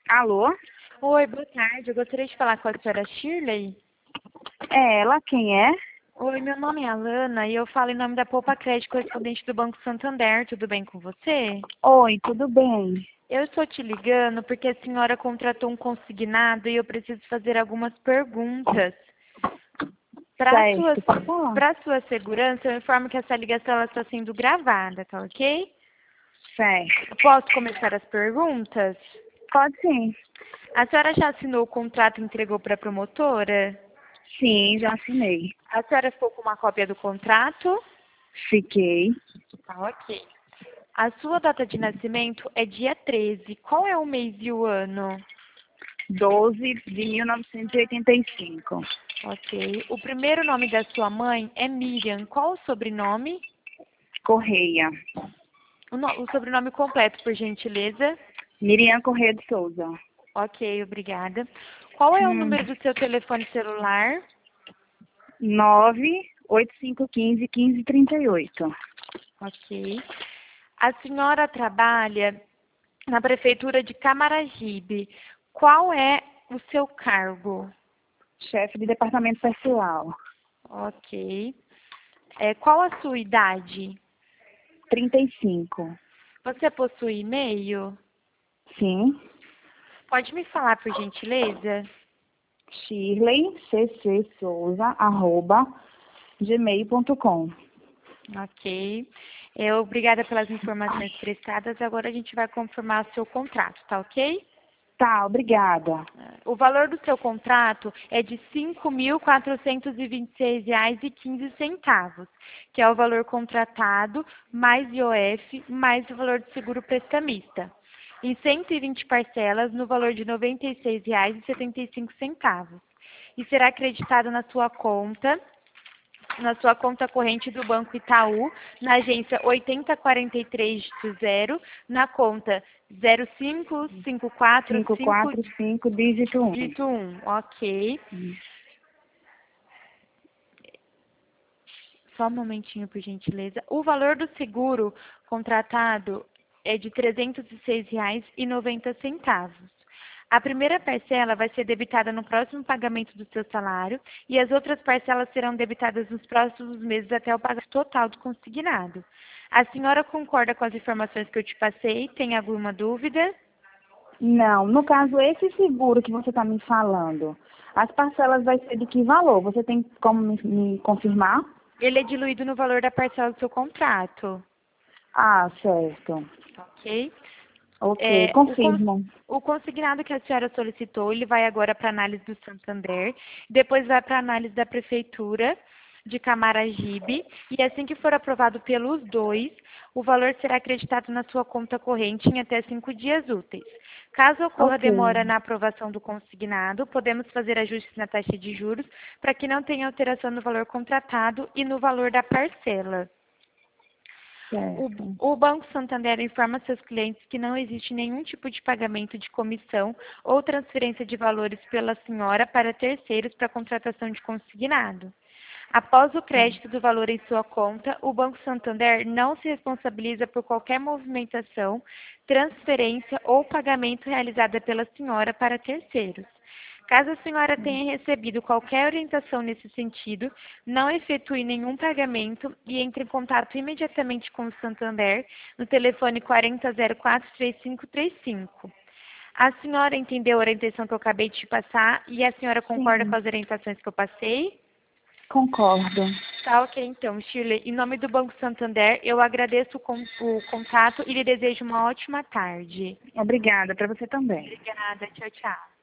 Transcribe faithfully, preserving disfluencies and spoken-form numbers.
Alô? Oi, boa tarde. Eu gostaria de falar com a senhora Shirley. É ela, quem é? Oi, meu nome é Alana e eu falo em nome da Poupa Crédito, correspondente do Banco Santander. Tudo bem com você? Oi, tudo bem? Eu estou te ligando porque a senhora contratou um consignado e eu preciso fazer algumas perguntas. Para sua, Certo, pode falar. para sua segurança, eu informo que essa ligação ela está sendo gravada, tá ok? Certo. Posso começar as perguntas? Pode sim. A senhora já assinou o contrato e entregou para a promotora? Sim, já assinei. A senhora ficou com uma cópia do contrato? Fiquei. Tá, ok. A sua data de nascimento é dia treze. Qual é o mês e o ano? doze de mil novecentos e oitenta e cinco. Ok. O primeiro nome da sua mãe é Miriam. Qual o sobrenome? Correia. O, no- o sobrenome completo, por gentileza. Miriam Correia de Souza. Ok, obrigada. Qual é o Hum, número do seu telefone celular? nove oito cinco um cinco um cinco três oito. Ok. A senhora trabalha na prefeitura de Camaragibe. Qual é o seu cargo? Chefe de departamento pessoal. Ok. É, qual a sua idade? trinta e cinco. Você possui e-mail? Sim. Pode me falar, por gentileza? Shirley C C Souza, arroba, gmail ponto com. Ok. É, obrigada pelas informações prestadas. Agora a gente vai confirmar o seu contrato, tá ok? Tá, obrigada. O valor do seu contrato é de cinco mil quatrocentos e vinte e seis reais e quinze centavos, que é o valor contratado, mais I O F, mais o valor do seguro prestamista, em cento e vinte parcelas no valor de noventa e seis reais e setenta e cinco centavos. E será acreditado na sua conta, na sua conta corrente do Banco Itaú, na agência oitenta quarenta e três de zero, na conta zero cinco cinco quatro cinco cinco quatro cinco, dígito um. dito um, ok. Só um momentinho, por gentileza. O valor do seguro contratado é de trezentos e seis reais e noventa centavos. A primeira parcela vai ser debitada no próximo pagamento do seu salário e as outras parcelas serão debitadas nos próximos meses até o pagamento total do consignado. A senhora concorda com as informações que eu te passei? Tem alguma dúvida? Não, no caso, esse seguro que você está me falando, as parcelas vai ser de que valor? Você tem como me, me confirmar? Ele é diluído no valor da parcela do seu contrato, Ah, certo. ok? Ok, É, o, cons- confirmo. o consignado que a senhora solicitou, ele vai agora para análise do Santander, depois vai para análise da Prefeitura de Camaragibe, e assim que for aprovado pelos dois, o valor será acreditado na sua conta corrente em até cinco dias úteis. Caso ocorra Ok, demora na aprovação do consignado, podemos fazer ajustes na taxa de juros para que não tenha alteração no valor contratado e no valor da parcela. O, certo. o Banco Santander informa seus clientes que não existe nenhum tipo de pagamento de comissão ou transferência de valores pela senhora para terceiros para contratação de consignado. Após o crédito do valor em sua conta, o Banco Santander não se responsabiliza por qualquer movimentação, transferência ou pagamento realizada pela senhora para terceiros. Caso a senhora tenha recebido qualquer orientação nesse sentido, não efetue nenhum pagamento e entre em contato imediatamente com o Santander no telefone quarenta zero quatro três cinco três cinco. A senhora entendeu a orientação que eu acabei de te passar e a senhora concorda com Sim, as orientações que eu passei? concordo. Tá, ok, então, Shirley. Em nome do Banco Santander, eu agradeço o, con o contato e lhe desejo uma ótima tarde. Obrigada, para você também. Obrigada, tchau, tchau.